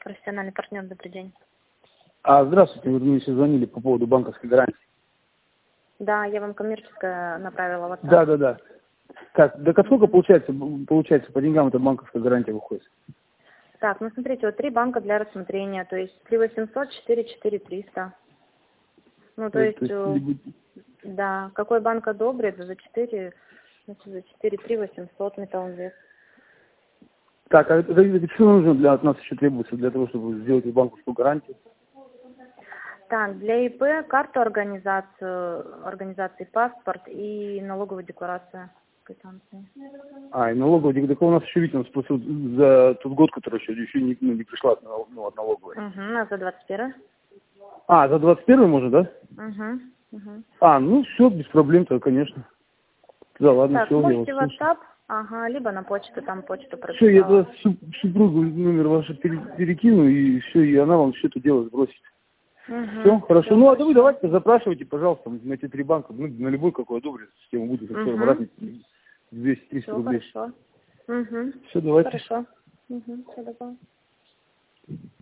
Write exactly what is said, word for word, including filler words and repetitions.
профессиональный партнер, добрый день. А, здравствуйте, вы мне сейчас звонили по поводу банковской гарантии. Да, я вам коммерческое направила WhatsApp. Да, да, да. Как, да как сколько получается, получается по деньгам эта банковская гарантия выходит? Так, ну смотрите, вот три банка для рассмотрения, то есть три восемьсот, четыре четыре триста. Ну, то Это, есть, то есть э, либо... да, какой банк одобрит, за четыре, значит, за четыре три восемьсот металлинвест. Так, а это, это, это что нужно для, от нас еще требуется для того, чтобы сделать банковскую гарантию? Так, для ИП карту организацию, организации паспорт и налоговую декларацию квитанции. А, и налоговая, так у нас еще, видите, у нас просто вот за тот год, который еще, еще не, ну, не пришла от, налог- ну, от налоговой. Угу, а за двадцать первый? А, за двадцать первый можно, да? Угу, угу. А, ну все, без проблем-то, конечно. Да, ладно, Так, все, я вас можете слушаю. WhatsApp, ага, либо на почту, там почту Все, я прописала. тогда су- супругу номер ваш пере- перекину, и все, и она вам все это дело сбросит. Угу, Все, хорошо. все Ну, а да вы хорошо. давайте запрашивайте, пожалуйста, на эти три банка, ну, на любой, какой одобрит, систему будет, Угу. разница двести-триста Все рублей. хорошо. Угу. Все, давайте. Хорошо. Угу. Все, добро.